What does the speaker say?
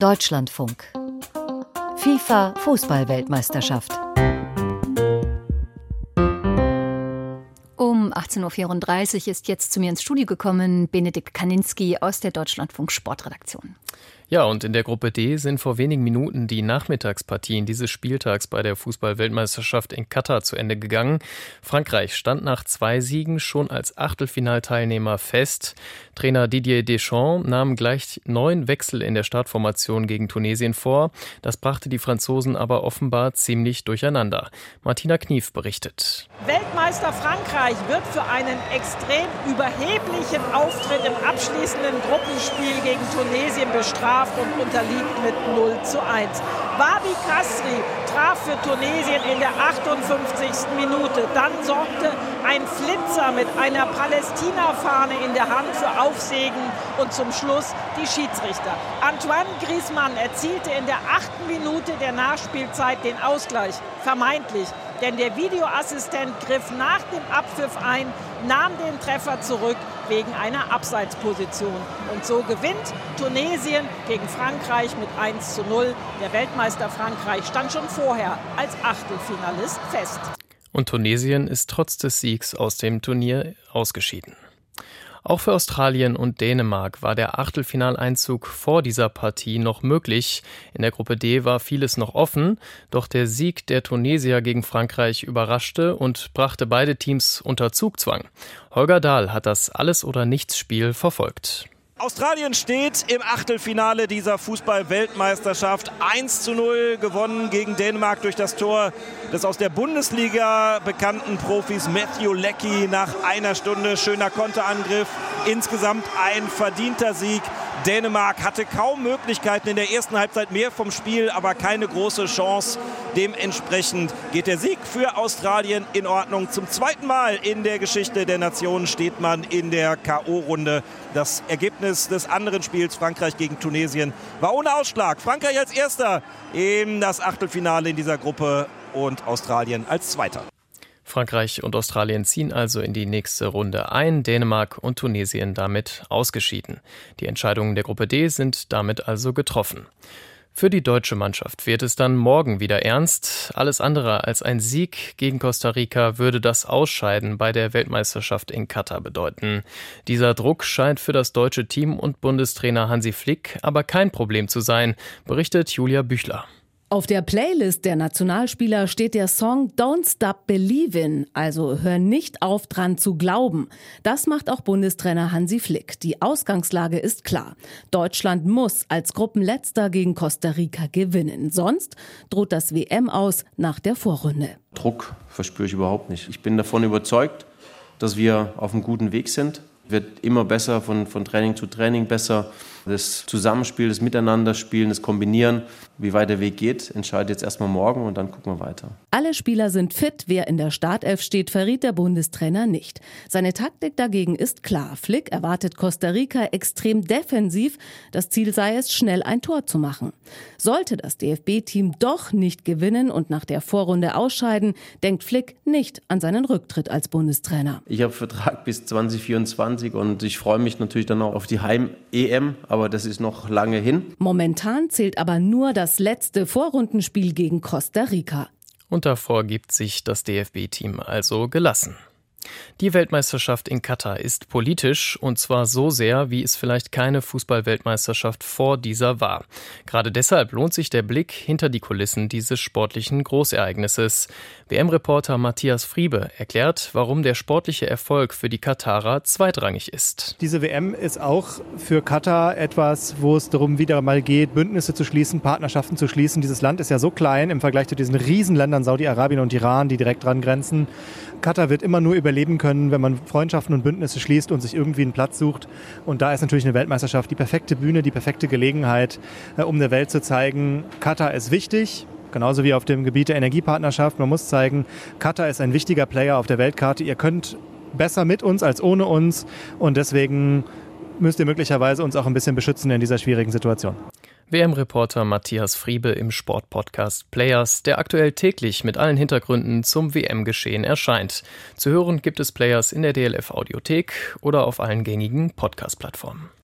Deutschlandfunk. FIFA Fußball-Weltmeisterschaft. Um 18.34 Uhr ist jetzt zu mir ins Studio gekommen Benedikt Kaninski aus der Deutschlandfunk Sportredaktion. Ja, und in der Gruppe D sind vor wenigen Minuten die Nachmittagspartien dieses Spieltags bei der Fußball-Weltmeisterschaft in Katar zu Ende gegangen. Frankreich stand nach 2 Siegen schon als Achtelfinalteilnehmer fest. Trainer Didier Deschamps nahm gleich 9 Wechsel in der Startformation gegen Tunesien vor. Das brachte die Franzosen aber offenbar ziemlich durcheinander. Martina Knief berichtet. Weltmeister Frankreich wird für einen extrem überheblichen Auftritt im abschließenden Gruppenspiel gegen Tunesien bestraft und unterliegt mit 0:1. Wahbi Khazri traf für Tunesien in der 58. Minute. Dann sorgte ein Flitzer mit einer Palästina-Fahne in der Hand für Aufsehen und zum Schluss die Schiedsrichter. Antoine Griezmann erzielte in der 8. Minute der Nachspielzeit den Ausgleich. Vermeintlich. Denn der Videoassistent griff nach dem Abpfiff ein, nahm den Treffer zurück wegen einer Abseitsposition. Und so gewinnt Tunesien gegen Frankreich mit 1:0. Der Weltmeister Frankreich stand schon vorher als Achtelfinalist fest. Und Tunesien ist trotz des Siegs aus dem Turnier ausgeschieden. Auch für Australien und Dänemark war der Achtelfinaleinzug vor dieser Partie noch möglich. In der Gruppe D war vieles noch offen, doch der Sieg der Tunesier gegen Frankreich überraschte und brachte beide Teams unter Zugzwang. Holger Dahl hat das Alles-oder-Nichts-Spiel verfolgt. Australien steht im Achtelfinale dieser Fußball-Weltmeisterschaft. 1:0 gewonnen gegen Dänemark durch das Tor des aus der Bundesliga bekannten Profis Matthew Leckie nach einer Stunde. Schöner Konterangriff. Insgesamt ein verdienter Sieg. Dänemark hatte kaum Möglichkeiten in der ersten Halbzeit, mehr vom Spiel, aber keine große Chance. Dementsprechend geht der Sieg für Australien in Ordnung. Zum zweiten Mal in der Geschichte der Nationen steht man in der K.O.-Runde. Das Ergebnis des anderen Spiels, Frankreich gegen Tunesien, war ohne Ausschlag. Frankreich als Erster in das Achtelfinale in dieser Gruppe und Australien als Zweiter. Frankreich und Australien ziehen also in die nächste Runde ein, Dänemark und Tunesien damit ausgeschieden. Die Entscheidungen der Gruppe D sind damit also getroffen. Für die deutsche Mannschaft wird es dann morgen wieder ernst. Alles andere als ein Sieg gegen Costa Rica würde das Ausscheiden bei der Weltmeisterschaft in Katar bedeuten. Dieser Druck scheint für das deutsche Team und Bundestrainer Hansi Flick aber kein Problem zu sein, berichtet Julia Büchler. Auf der Playlist der Nationalspieler steht der Song Don't Stop Believin', also hör nicht auf dran zu glauben. Das macht auch Bundestrainer Hansi Flick. Die Ausgangslage ist klar. Deutschland muss als Gruppenletzter gegen Costa Rica gewinnen. Sonst droht das WM aus nach der Vorrunde. Druck verspüre ich überhaupt nicht. Ich bin davon überzeugt, dass wir auf einem guten Weg sind. Wird immer besser, von Training zu Training besser. Das Zusammenspiel, das Miteinanderspielen, das Kombinieren, wie weit der Weg geht, entscheidet jetzt erstmal morgen und dann gucken wir weiter. Alle Spieler sind fit. Wer in der Startelf steht, verriet der Bundestrainer nicht. Seine Taktik dagegen ist klar. Flick erwartet Costa Rica extrem defensiv. Das Ziel sei es, schnell ein Tor zu machen. Sollte das DFB-Team doch nicht gewinnen und nach der Vorrunde ausscheiden, denkt Flick nicht an seinen Rücktritt als Bundestrainer. Ich habe Vertrag bis 2024 und ich freue mich natürlich dann auch auf die Heim-EM. Aber das ist noch lange hin. Momentan zählt aber nur das letzte Vorrundenspiel gegen Costa Rica. Und davor gibt sich das DFB-Team also gelassen. Die Weltmeisterschaft in Katar ist politisch und zwar so sehr, wie es vielleicht keine Fußball-Weltmeisterschaft vor dieser war. Gerade deshalb lohnt sich der Blick hinter die Kulissen dieses sportlichen Großereignisses. WM-Reporter Matthias Friebe erklärt, warum der sportliche Erfolg für die Katarer zweitrangig ist. Diese WM ist auch für Katar etwas, wo es darum wieder mal geht, Bündnisse zu schließen, Partnerschaften zu schließen. Dieses Land ist ja so klein im Vergleich zu diesen Riesenländern Saudi-Arabien und Iran, die direkt dran grenzen. Katar wird immer nur überleben können, wenn man Freundschaften und Bündnisse schließt und sich irgendwie einen Platz sucht. Und da ist natürlich eine Weltmeisterschaft die perfekte Bühne, die perfekte Gelegenheit, um der Welt zu zeigen, Katar ist wichtig. Genauso wie auf dem Gebiet der Energiepartnerschaft. Man muss zeigen, Katar ist ein wichtiger Player auf der Weltkarte. Ihr könnt besser mit uns als ohne uns. Und deswegen müsst ihr möglicherweise uns auch ein bisschen beschützen in dieser schwierigen Situation. WM-Reporter Matthias Friebe im Sportpodcast Players, der aktuell täglich mit allen Hintergründen zum WM-Geschehen erscheint. Zu hören gibt es Players in der DLF Audiothek oder auf allen gängigen Podcast-Plattformen.